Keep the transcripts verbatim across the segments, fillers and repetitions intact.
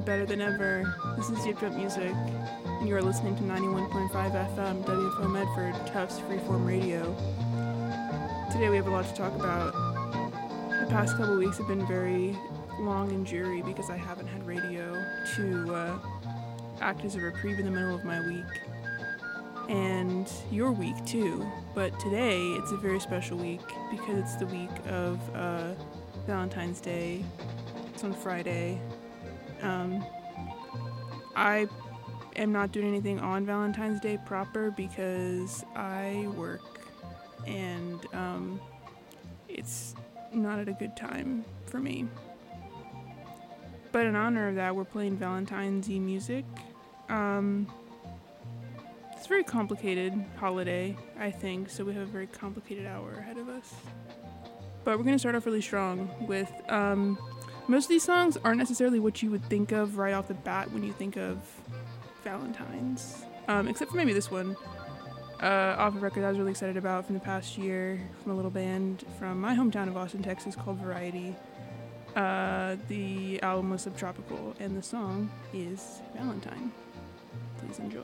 better than ever. This is Yip Yip Music, and you are listening to ninety-one point five F M, W F O Medford, Tufts Freeform Radio. Today we have a lot to talk about. The past couple weeks have been very long and dreary because I haven't had radio to uh, act as a reprieve in the middle of my week. And your week too. But today it's a very special week because it's the week of uh, Valentine's Day. It's on Friday. Um, I am not doing anything on Valentine's Day proper because I work and um, it's not at a good time for me. But in honor of that, we're playing Valentine's-y music. Um, it's a very complicated holiday, I think, so we have a very complicated hour ahead of us. But we're going to start off really strong with... Um, most of these songs aren't necessarily what you would think of right off the bat when you think of Valentine's. Um, except for maybe this one. Uh, off a record I was really excited about from the past year from a little band from my hometown of Austin, Texas called Variety. Uh, the album was Subtropical, and the song is Valentine. Please enjoy.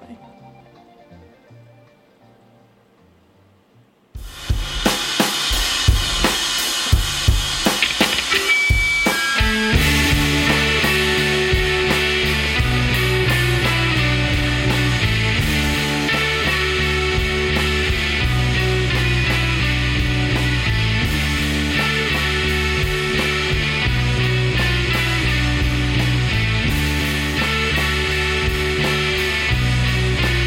Thank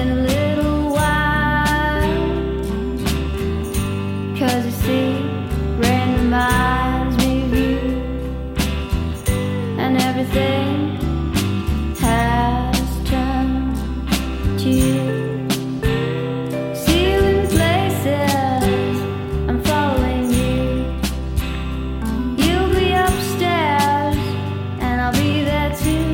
in a little while. 'Cause you see, rain reminds me of you, and everything has turned to you. See you in places, I'm following you. You'll be upstairs, and I'll be there too.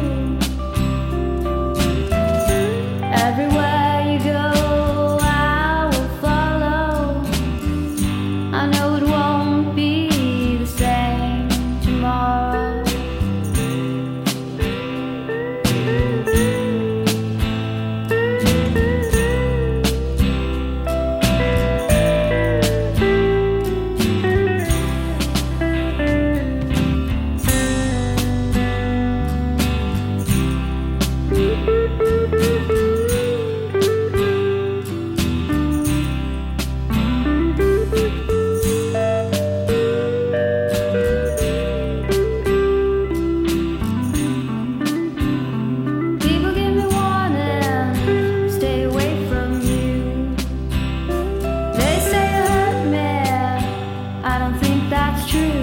Everywhere you go, I will follow. I know it won't be the same tomorrow. People give me warning, stay away from you. They say you hurt me, I don't think that's true.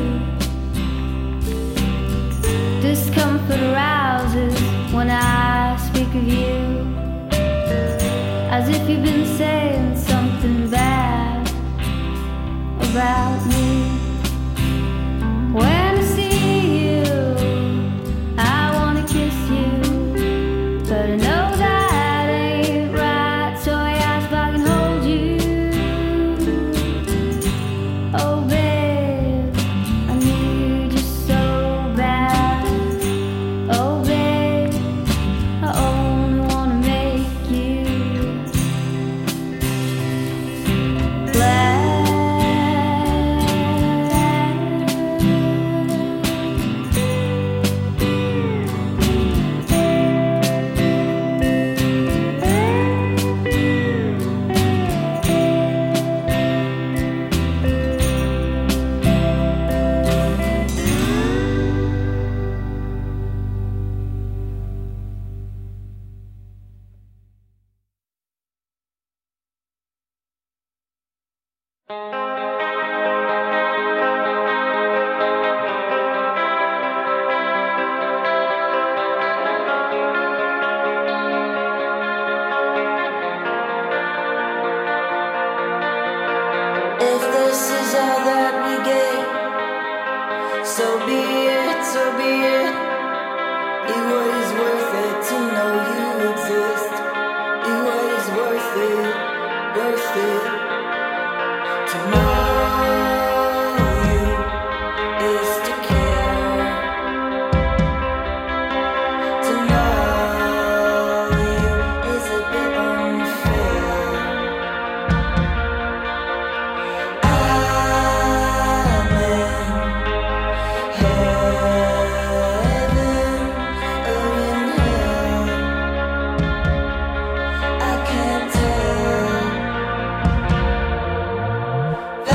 Discomfort arouses when I speak of you, as if you've been saying something bad about me. When I see you, I wanna kiss you, but I know that ain't right, so I ask if I can hold you. Oh babe, I need you so bad. Oh babe, I only wanna make you glad. If this is all that we get, so be it, so be it. It was worth it to know you exist. It was worth it, worth it. To know you is to care. To know you is a bit unfair. I'm in heaven or in hell. I can't tell.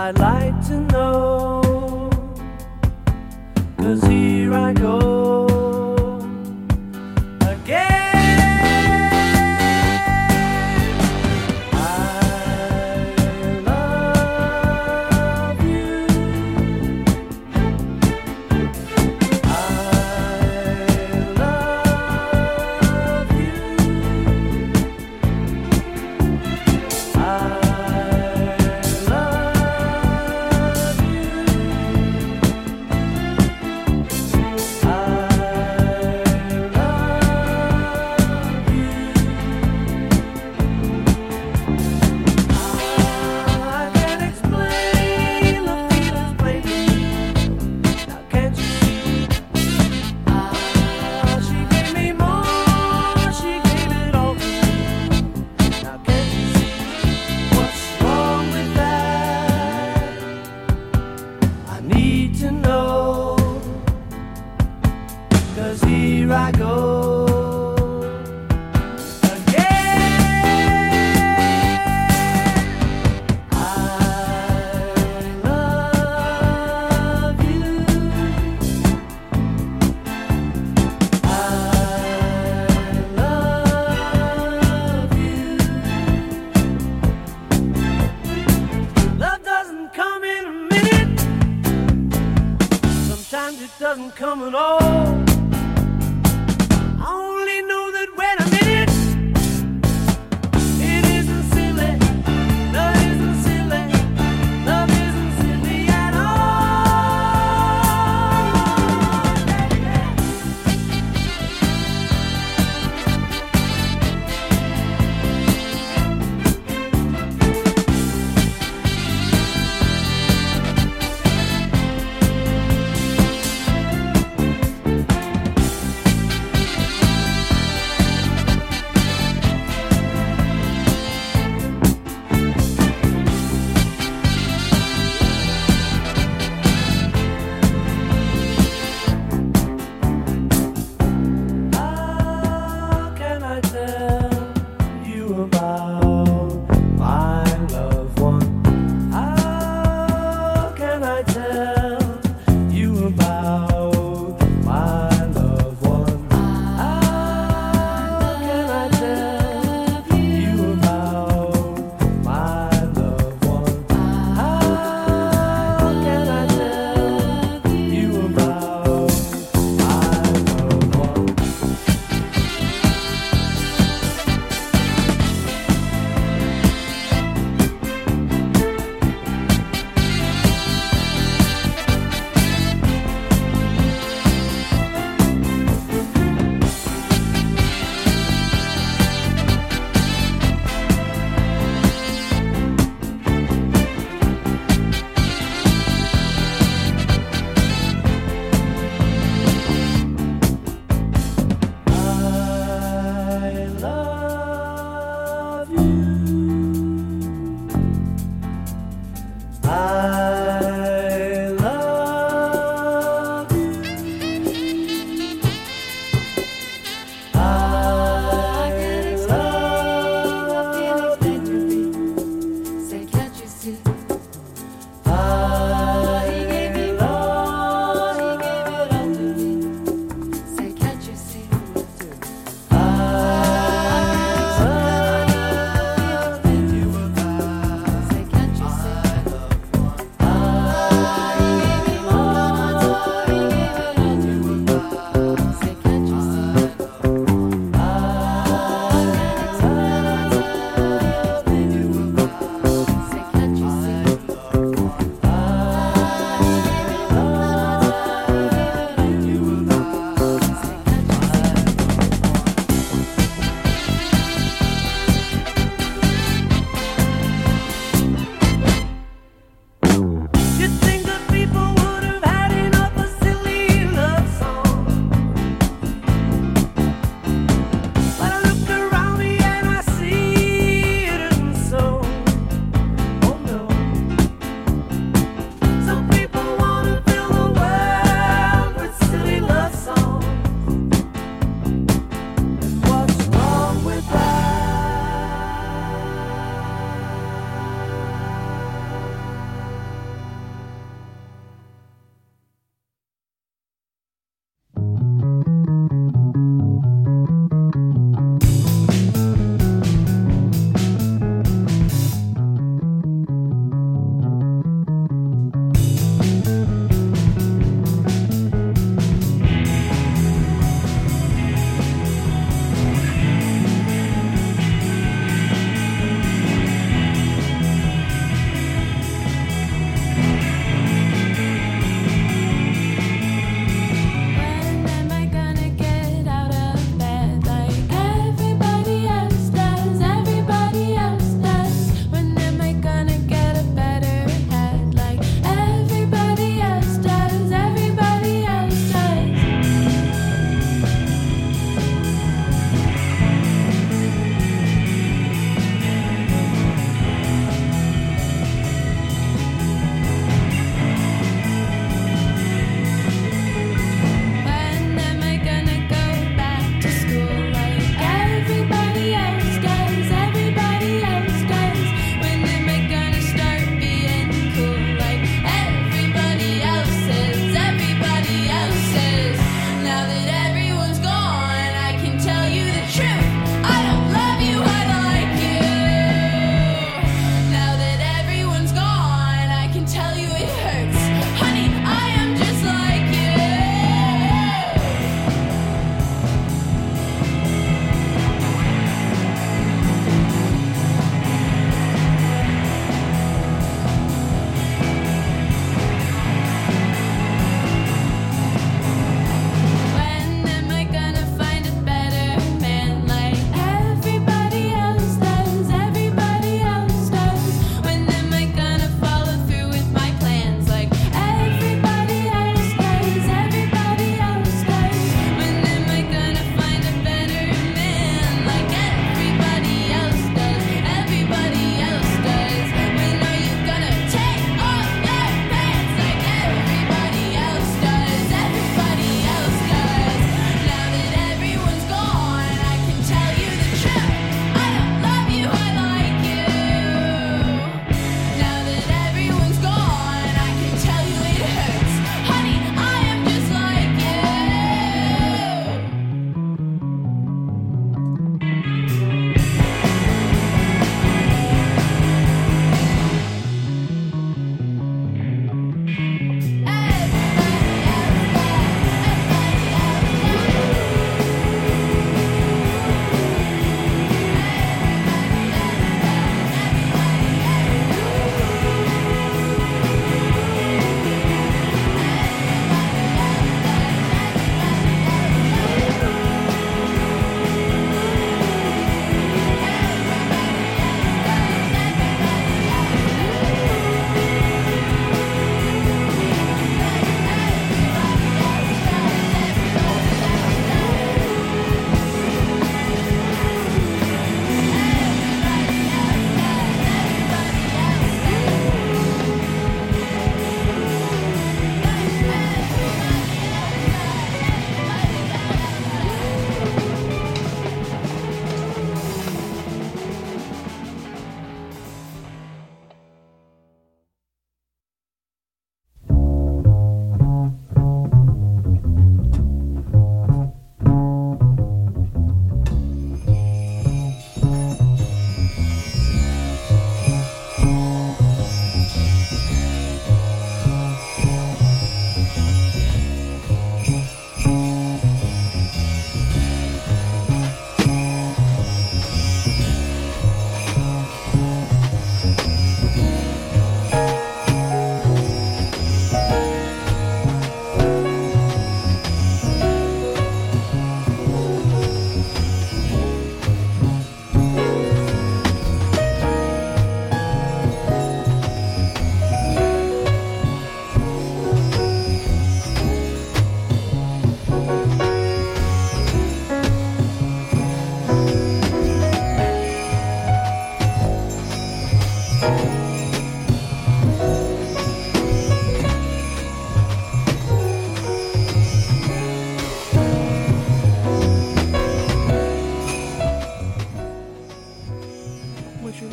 I'd like to know, 'cause here I go again. I love you.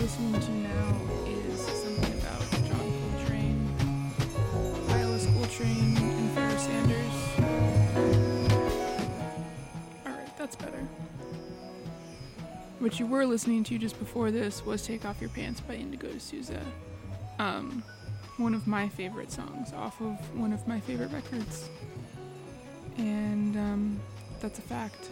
listening to now is something about John Coltrane, Viola Coltrane, and Farrah Sanders. Alright, that's better. What you were listening to just before this was Take Off Your Pants by Indigo D'Souza. Um, one of my favorite songs off of one of my favorite records. And um, that's a fact.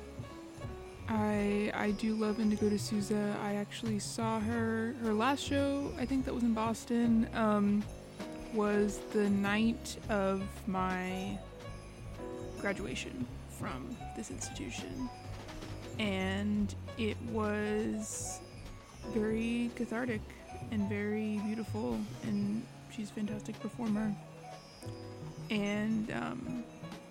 I I do love Indigo D'Souza. I actually saw her, her last show, I think that was in Boston, um, was the night of my graduation from this institution. And it was very cathartic and very beautiful, and she's a fantastic performer. And um,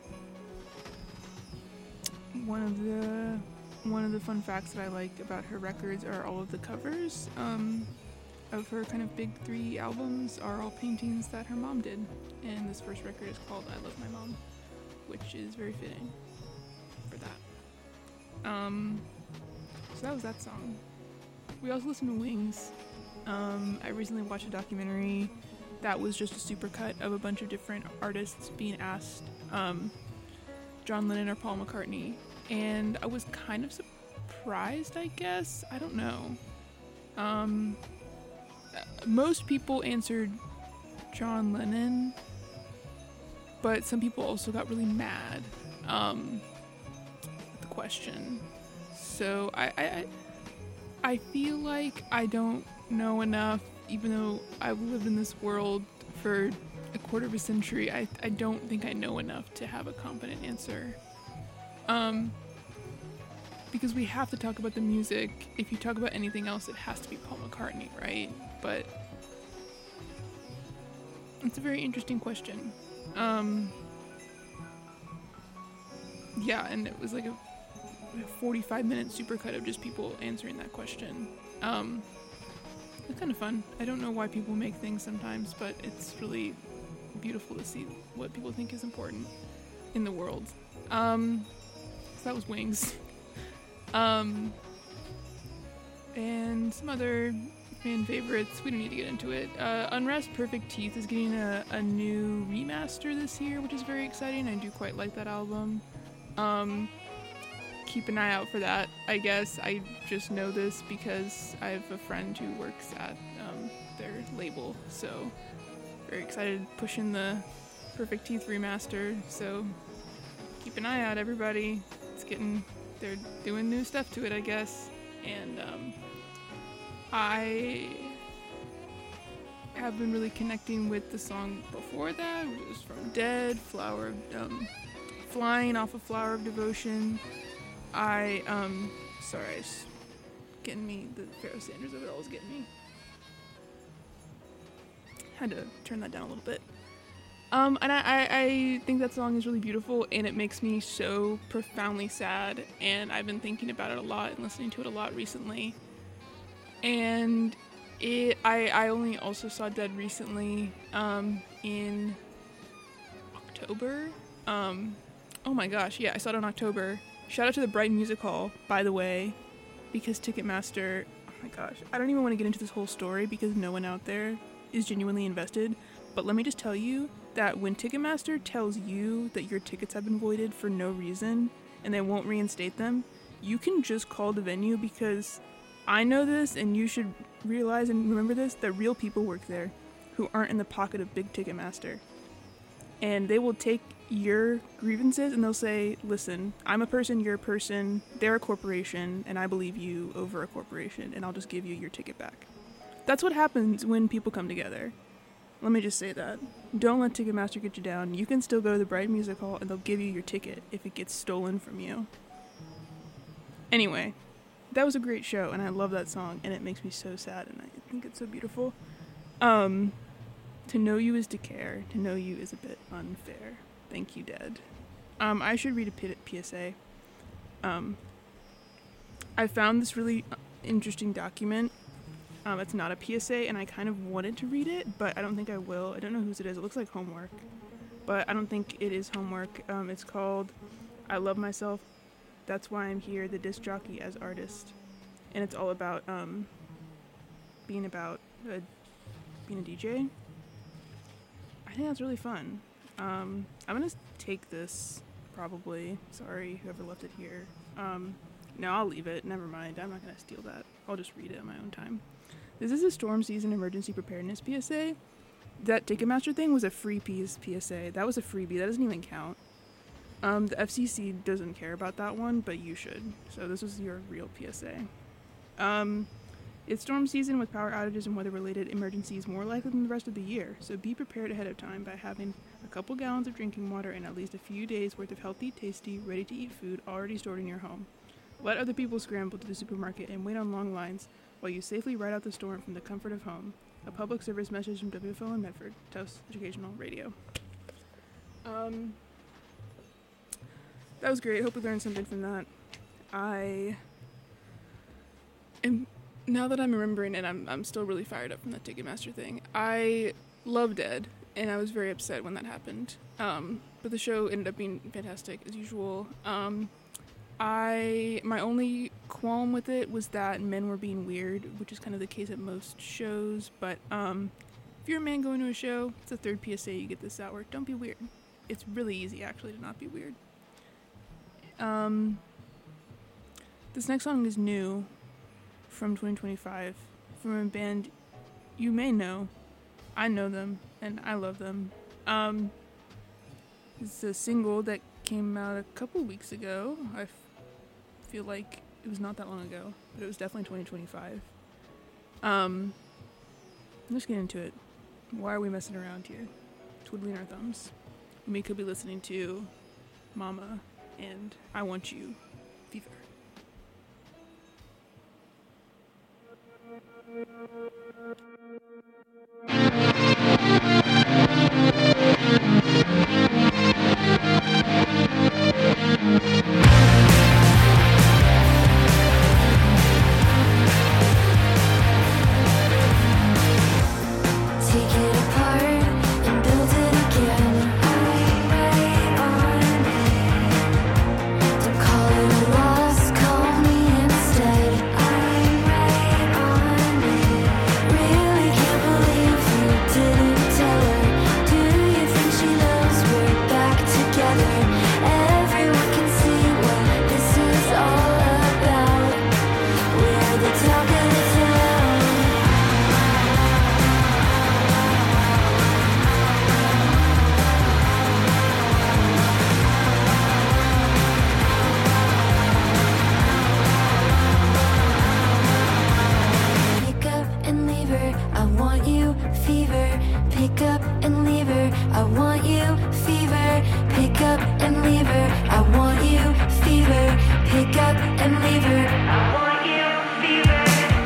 one of the One of the fun facts that I like about her records are all of the covers um, of her kind of big three albums are all paintings that her mom did. And this first record is called I Love My Mom, which is very fitting for that. Um, so that was that song. We also listened to Wings. Um, I recently watched a documentary that was just a supercut of a bunch of different artists being asked um, John Lennon or Paul McCartney. And I was kind of surprised, I guess. I don't know. Um, most people answered John Lennon, but some people also got really mad um, at the question. So I, I, I feel like I don't know enough, even though I've lived in this world for a quarter of a century. I, I don't think I know enough to have a competent answer. Um, because we have to talk about the music. If you talk about anything else, it has to be Paul McCartney, right? But it's a very interesting question. Um, yeah, and it was like a forty-five minute supercut of just people answering that question. Um, it's kind of fun. I don't know why people make things sometimes, but it's really beautiful to see what people think is important in the world. Um, so that was Wings. Um, and some other fan favorites. We don't need to get into it. Uh, Unrest Perfect Teeth is getting a, a new remaster this year, which is very exciting. I do quite like that album. Um, keep an eye out for that, I guess. I just know this because I have a friend who works at um, their label, so very excited pushing the Perfect Teeth remaster, so keep an eye out, everybody. It's getting, they're doing new stuff to it, I guess, and um, I have been really connecting with the song before that. It was from Dead, Flower of, um, Flying off of Flower of Devotion. I, um, sorry, it's getting me, the Farrah Sanders of it all is getting me. Had to turn that down a little bit. Um, and I, I, I think that song is really beautiful, and it makes me so profoundly sad, and I've been thinking about it a lot and listening to it a lot recently. And it, I, I only also saw Dead recently, um, in October. Um, oh my gosh, yeah, I saw it in October. Shout out to the Brighton Music Hall, by the way, because Ticketmaster, oh my gosh, I don't even want to get into this whole story because no one out there is genuinely invested, but let me just tell you that when Ticketmaster tells you that your tickets have been voided for no reason and they won't reinstate them, you can just call the venue, because I know this and you should realize and remember this, that real people work there who aren't in the pocket of big Ticketmaster. And they will take your grievances and they'll say, listen, I'm a person, you're a person, they're a corporation, and I believe you over a corporation, and I'll just give you your ticket back. That's what happens when people come together. Let me just say that. Don't let Ticketmaster get you down. You can still go to the Brighton Music Hall and they'll give you your ticket if it gets stolen from you. Anyway, that was a great show, and I love that song, and it makes me so sad, and I think it's so beautiful. Um, to know you is to care. To know you is a bit unfair. Thank you, Dead. Um, I should read a P- PSA. Um, I found this really interesting document. Um, it's not a P S A, and I kind of wanted to read it, but I don't think I will. I don't know whose it is. It looks like homework, but I don't think it is homework. Um, it's called I Love Myself, That's Why I'm Here, the Disc Jockey as Artist. And it's all about um, being about uh, being a D J. I think that's really fun. Um, I'm gonna take this, probably. Sorry, whoever left it here. Um, no, I'll leave it. Never mind. I'm not gonna steal that. I'll just read it on my own time. This is a storm season emergency preparedness P S A. That Ticketmaster thing was a free piece P S A. That was a freebie. That doesn't even count. Um, the F C C doesn't care about that one, but you should. So this was your real P S A. Um, it's storm season with power outages and weather-related emergencies more likely than the rest of the year, so be prepared ahead of time by having a couple gallons of drinking water and at least a few days worth of healthy, tasty, ready-to-eat food already stored in your home. Let other people scramble to the supermarket and wait on long lines while you safely ride out the storm from the comfort of home. A public service message from W F O in Medford, Tufts Educational Radio. Um, that was great. Hope we learned something from that. I am, now that I'm remembering it, I'm I'm still really fired up from that Ticketmaster thing. I love Dead, and I was very upset when that happened. Um, but the show ended up being fantastic as usual. Um, I my only qualm with it was that men were being weird, which is kind of the case at most shows. But um, if you're a man going to a show, it's the third P S A you get this hour. Don't be weird. It's really easy actually to not be weird. Um, this next song is new from twenty twenty-five from a band you may know. I know them and I love them. Um, it's a single that came out a couple weeks ago. I f- feel like it was not that long ago, but it was definitely twenty twenty-five. Um, let's get into it. Why are we messing around here? Twiddling our thumbs. We could be listening to Mama and I Want You, Fever. Pick up and leave her. I want you, fever.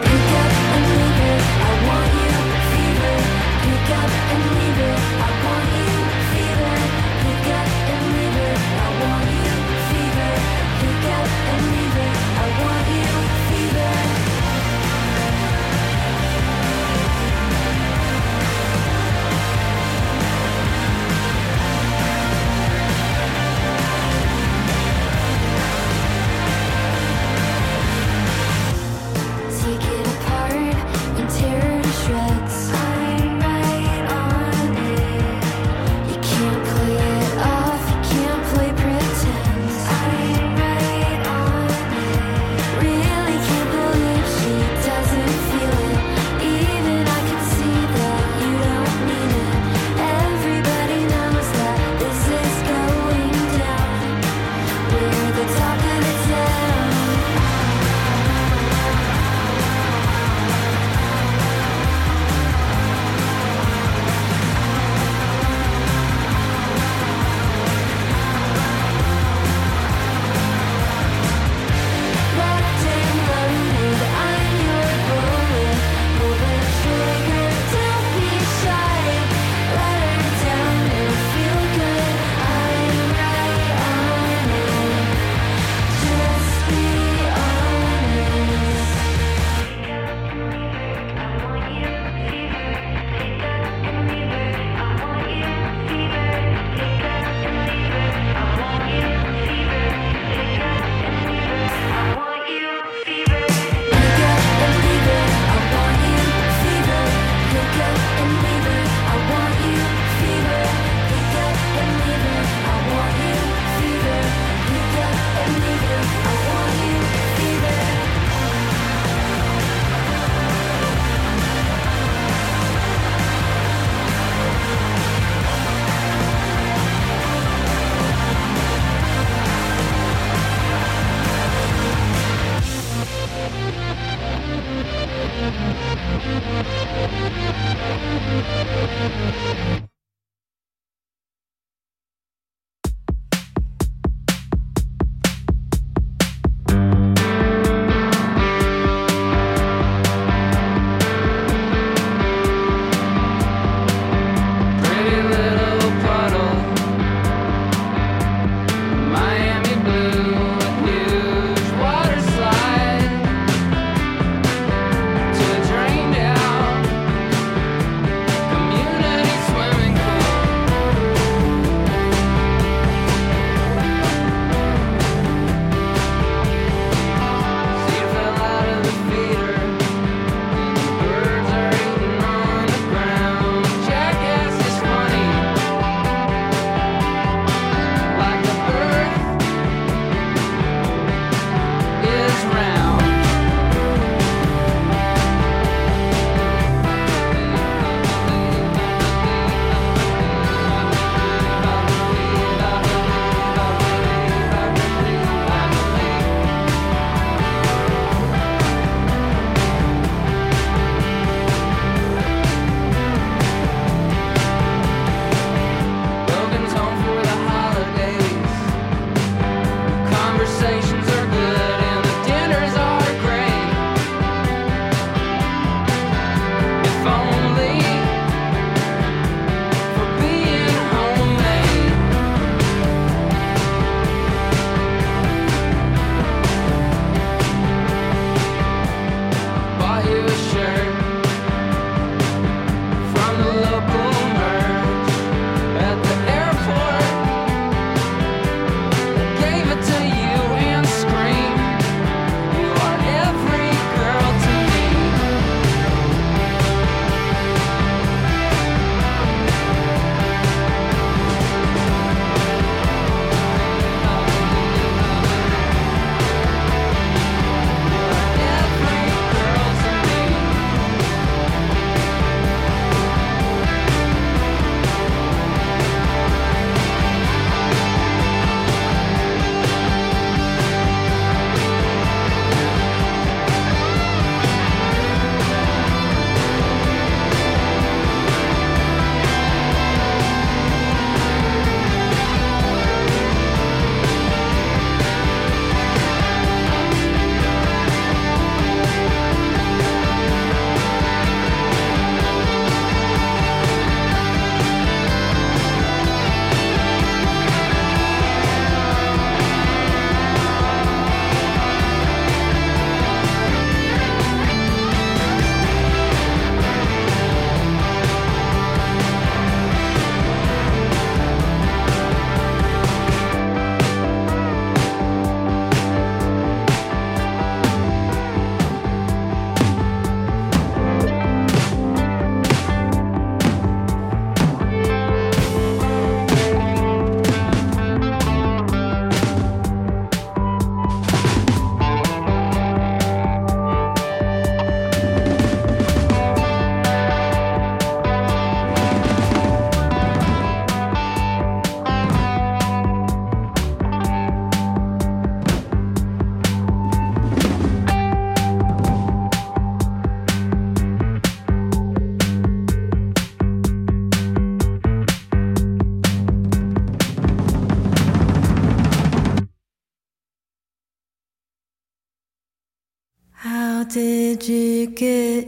How did you get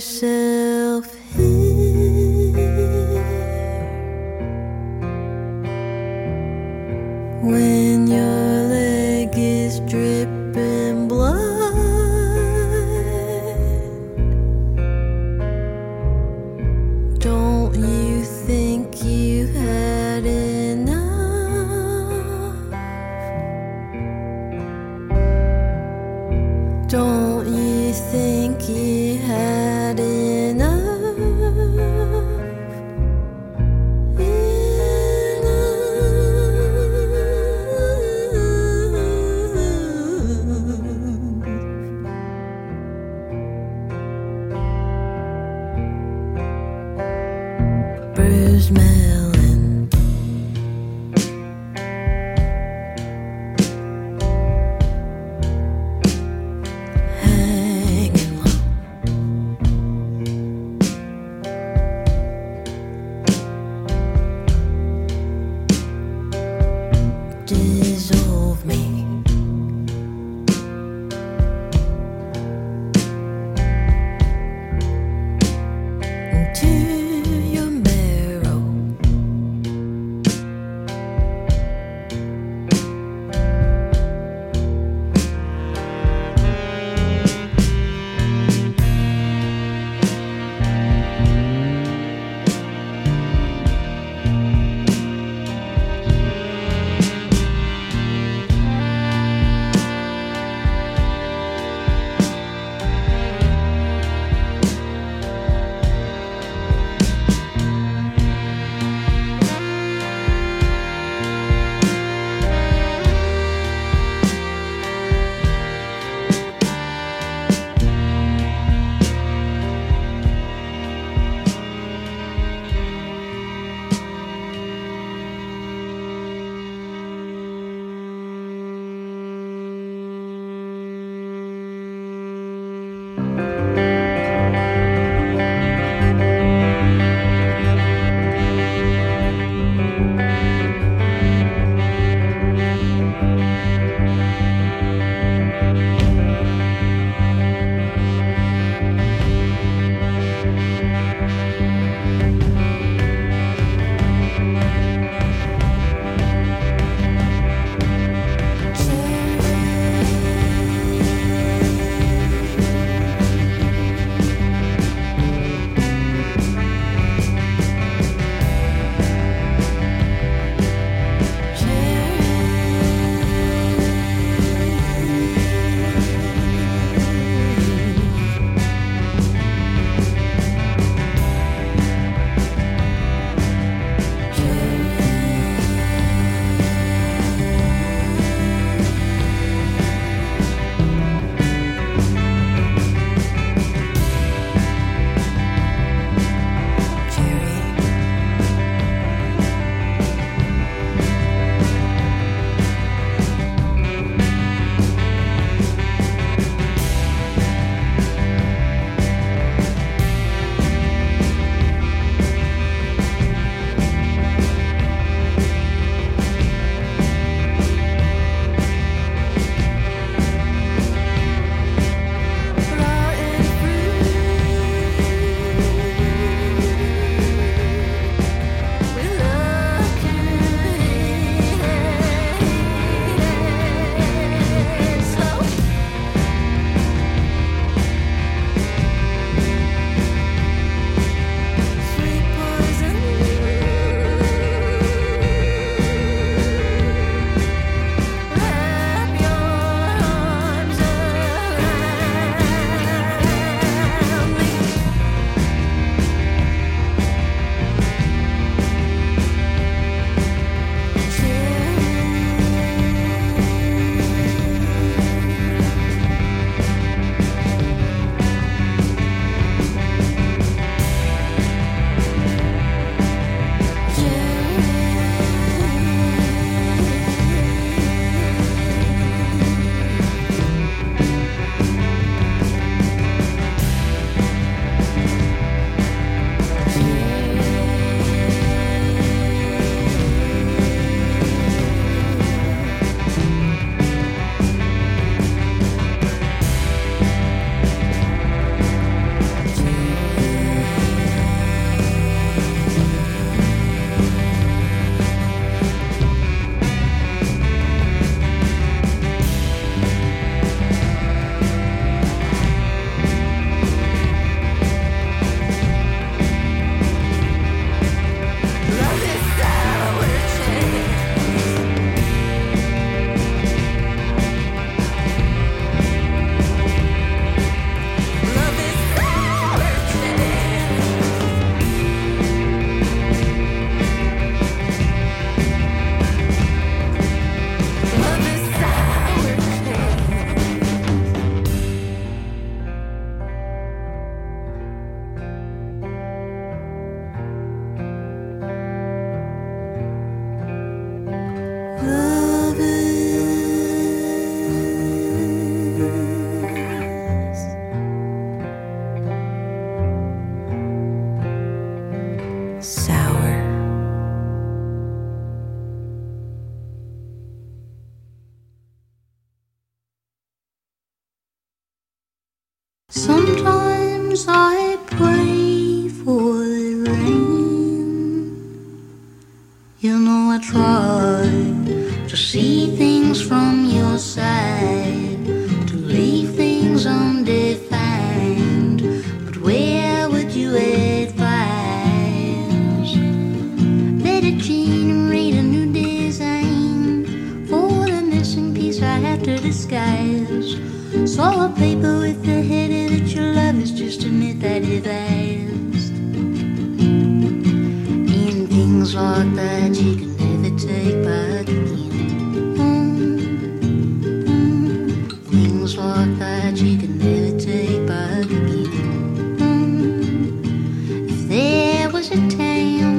yourself here? When your leg is dripping blood, don't you think you had enough? Don't you think you had enough? Enough Sometimes I pray for the rain. You know I try to see things from your side, to leave things undefined. But where would you advise? Let it generate a new design for the missing piece I have to disguise. Saw a paper with the header that your love is just a myth I devised. And things like that you can never take back again. Mm-hmm. Things like that you can never take back again. Mm-hmm. If there was a time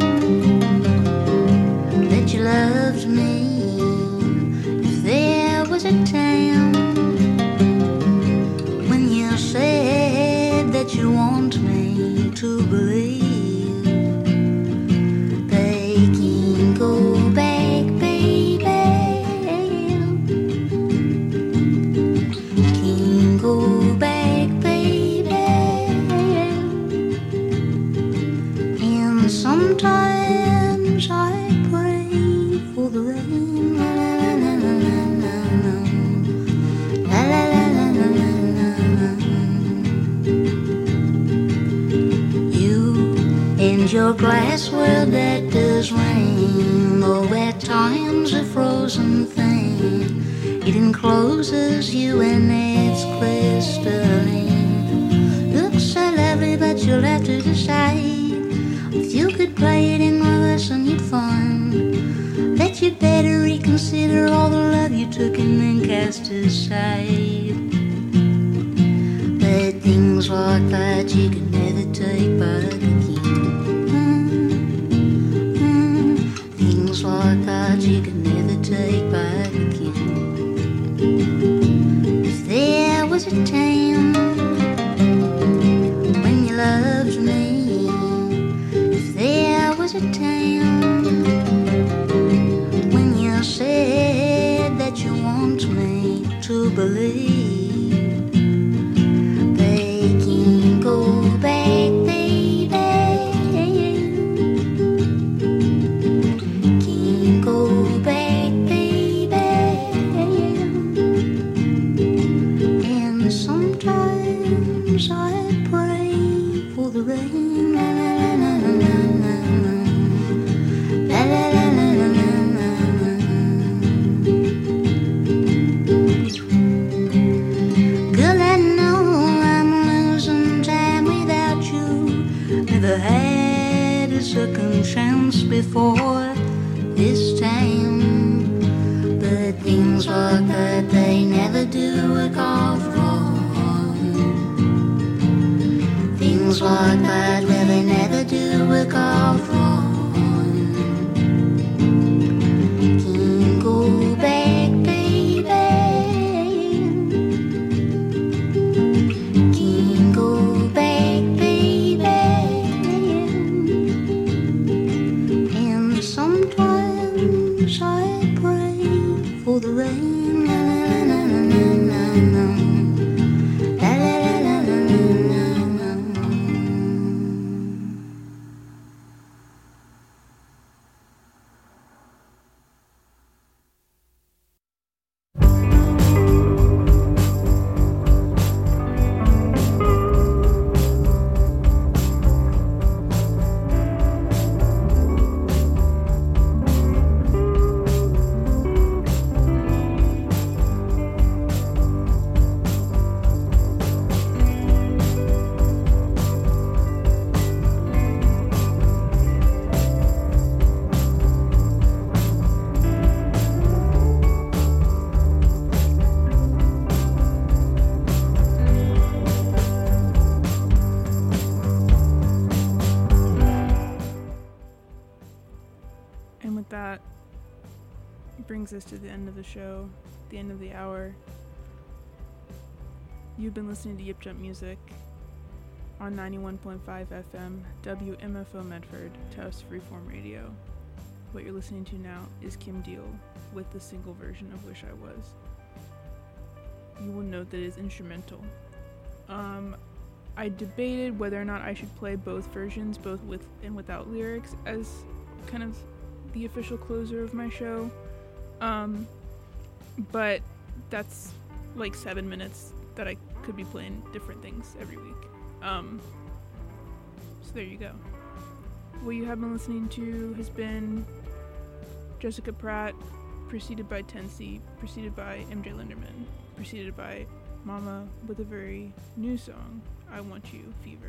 that you loved me, if there was a time said that you want me to believe, they can go back, baby. Can go back, baby. And sometimes I pray for the rain. La la la la la la. La la la la la la. And your glass world that does rain, though at times a frozen thing, it encloses you and it's crystalline. Looks so lovely, but you'll have to decide if you could play it in reverse and you'd find that you'd better reconsider all the love you took and then cast aside. But things like that you can never take back again. Like that you can never take back again. If there was a time when you loved me, if there was a time when you said that you want me to believe, they can go back, baby. Go back, baby. And sometimes I pray for the rain. La la la la la la la. La la la la la la la. Girl, I know I'm losing time without you. Never had a second chance before this time, but things like that, they never do work out wrong. Things like that, well, they never do work out wrong. Can go back, baby. Can go back, baby. And sometimes I pray for the rain. La la la la la la. La la la la la la la. And with that, it brings us to the end of the show, the end of the hour. You've been listening to Yip Jump Music on ninety-one point five F M, W M F O Medford, Tufts Freeform Radio. What you're listening to now is Kim Deal with the single version of Wish I Was. You will note that it is instrumental. Um, I debated whether or not I should play both versions, both with and without lyrics, as kind of the official closer of my show. Um, but that's like seven minutes that I could be playing different things every week. Um, so there you go. What you have been listening to has been Jessica Pratt, preceded by Tensi, preceded by M J Linderman, preceded by Mama with a very new song, I Want You, Fever.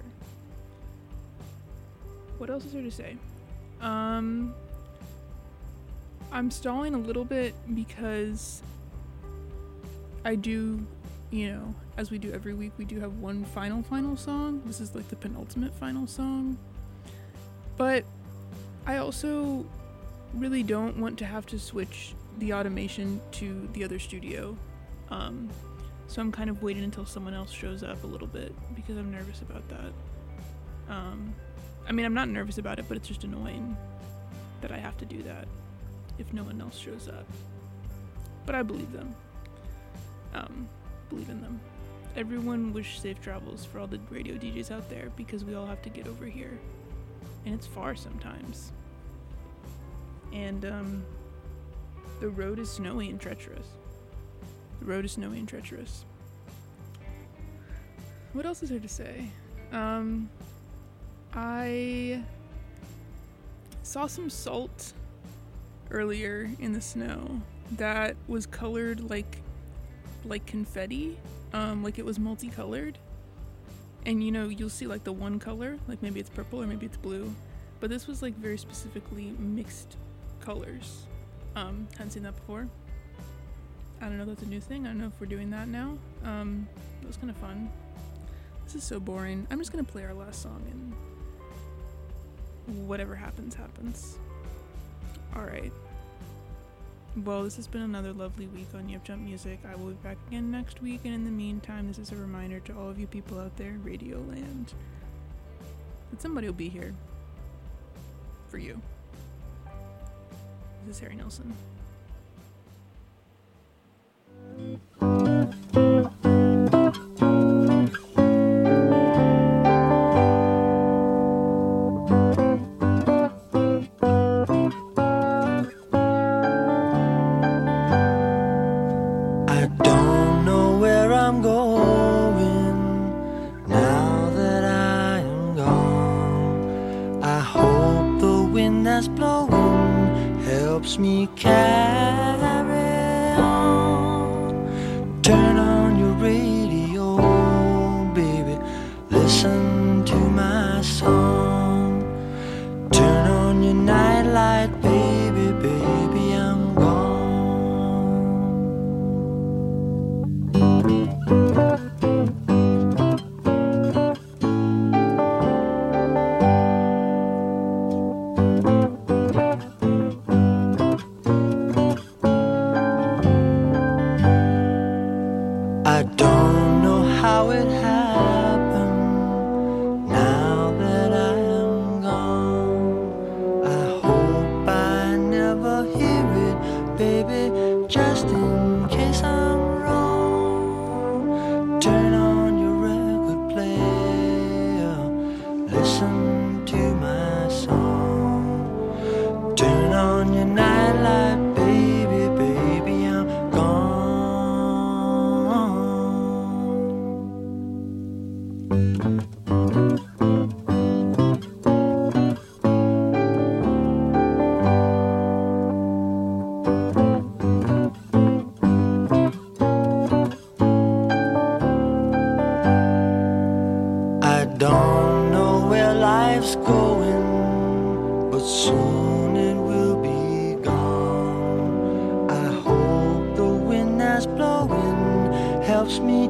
What else is there to say? Um, I'm stalling a little bit because I do, you know, as we do every week, we do have one final, final song. This is like the penultimate final song. But I also really don't want to have to switch the automation to the other studio. Um, so I'm kind of waiting until someone else shows up a little bit because I'm nervous about that. Um, I mean, I'm not nervous about it, but it's just annoying that I have to do that if no one else shows up. But I believe them. Um, believe in them. Everyone wish safe travels for all the radio D Js out there because we all have to get over here. And it's far sometimes. And, um, the road is snowy and treacherous. The road is snowy and treacherous. What else is there to say? Um, I saw some salt earlier in the snow that was colored like like confetti, um, like it was multicolored. And you know, you'll see like the one color, like maybe it's purple or maybe it's blue, but this was like very specifically mixed colors. Um, hadn't seen that before. I don't know, that's a new thing. I don't know if we're doing that now. Um, it was kind of fun. This is so boring. I'm just gonna play our last song and whatever happens, happens. Alright. Well, this has been another lovely week on Yep Jump Music. I will be back again next week, and in the meantime, this is a reminder to all of you people out there in Radio Land that somebody will be here for you. This is Harry Nelson. Me carry on. Turn on your radio, baby. Listen to my song. Turn on your nightlight, baby, baby, I'm gone. Helps me